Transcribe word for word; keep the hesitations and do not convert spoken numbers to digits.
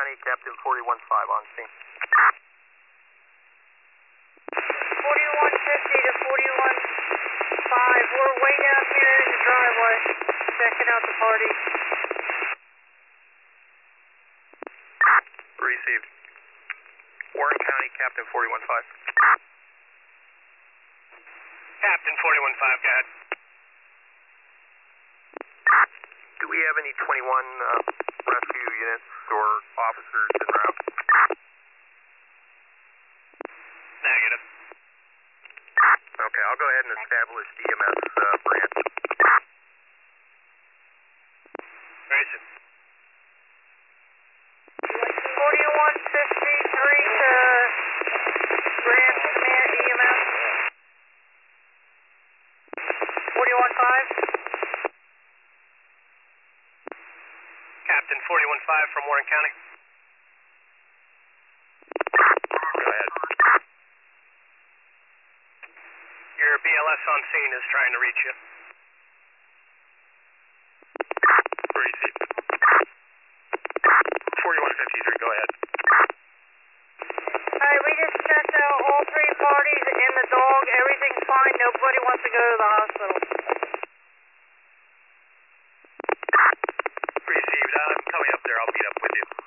County, Captain forty-one five on scene. forty-one fifty to forty-one five, we're way down here in the driveway, checking out the party. Received. Warren County, Captain forty-one five. Captain forty-one five, go ahead. Do we have any twenty-one uh, rescue units or officers en route? Negative. Okay, I'll go ahead and establish the E M S uh, branch. Grayson. forty-one fifty-three to branch command E M S. forty-one five. Captain forty-one five from Warren County. Go ahead. Your B L S on scene is trying to reach you. Received. forty-one fifty-three, go ahead. Alright, we just checked out all three parties and the dog. Everything's fine. Nobody wants to go to the hospital. Received. I'm coming up there. I'll meet up with you.